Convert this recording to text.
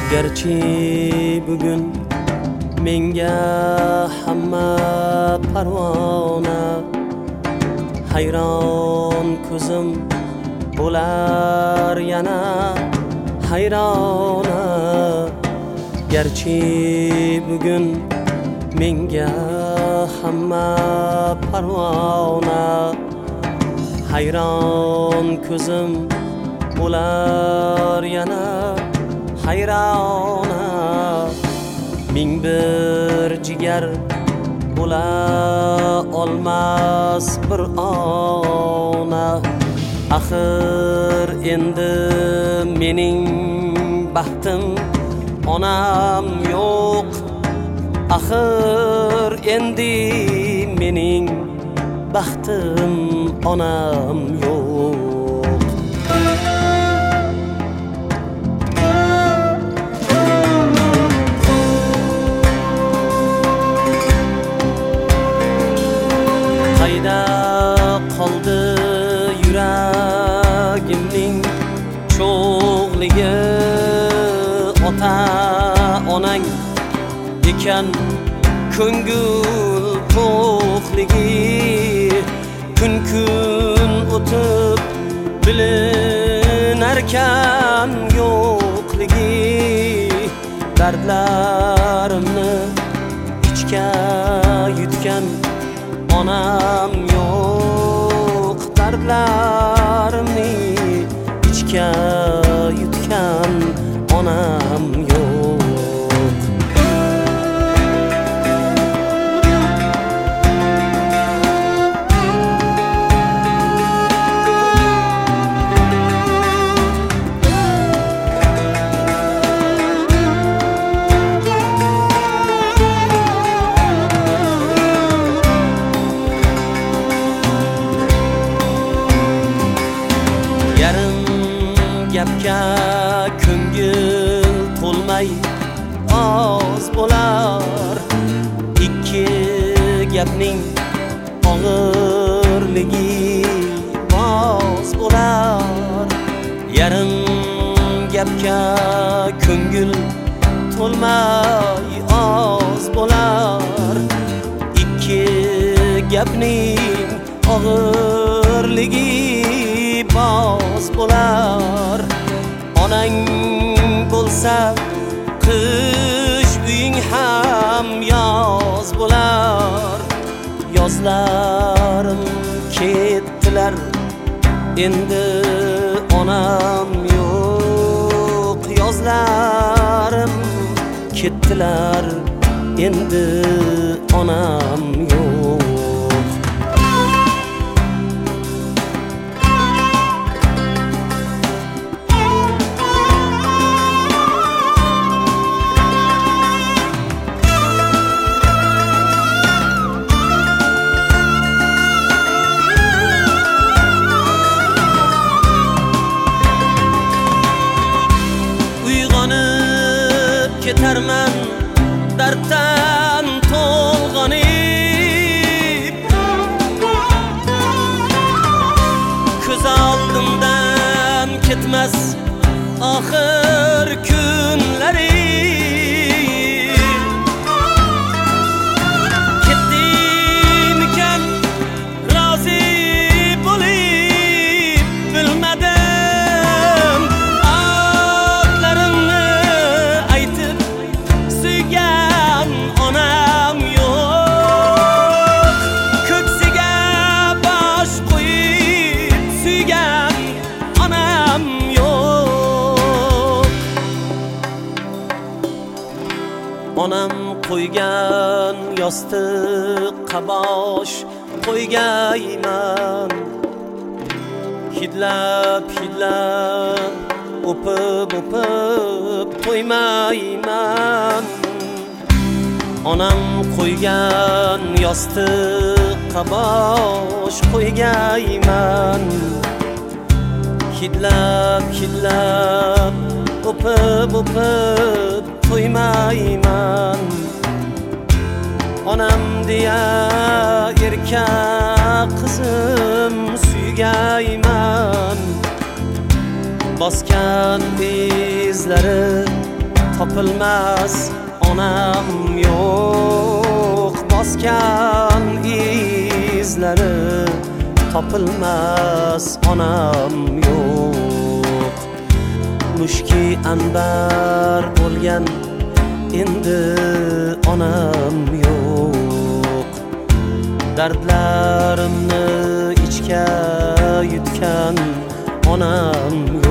Gerçi bugün menga hamma parvona hayron ko'zim bo'lar yana hayrona. Gerçi bugün menga hamma parvona hayron ko'zim bo'lar yana hayrona. Ming bir jigar bo'la olmas bir ona. Axir endi mening baxtim onam yo'q. Axir endi mening baxtim onam yo'q. Qayda qoldi yuragimning cho'g'ligi? Ota onang ekan ko'ngil to'qligi. Kun o'tib bilinarkan yo'qligi. Dardlarimni ichga yutgan onam yo'q. Dardlarimni ichga yutgan onam yo'q. Gapga ko'ngil to'lmay oz bo'lar. Ikki gapning og'irligi oz bo'lar. Yarim gapga ko'ngil to'lmay oz bo'lar. Ikki gapning og'irligi boz bo'lar. Onang bo'lsa qish uying ham yoz bo'lar. Yozlarim ketdilar endi onam yo'q. Yozlarim ketdilar endi onam yo'q. Ketarman darddan to'lg'anib. Ko'z oldimdan ketmas oxir kunlari. Ketdimikan rozi bo'lib bilmadim. Otlarimni aytib suygan onam yo'q. Ko'ksiga bosh qo'yib suygan onam yo'q. Onam qo'ygan yostiqqa bosh qo'ygayman. Hidlab o'pib qo'ymayman. Onam qo'ygan yostiqqa bosh qo'ygayman. Hidlab o'pib qo'ymayman. Onam deya erkak qizim suygayman. Bosgan izlari topilmas onam yo'q, bosgan izlari topilmas onam yo'q. Mushki anbar bo'lgan endi onam yo'q. Dardlarimni ichga yutgan onam yo'q.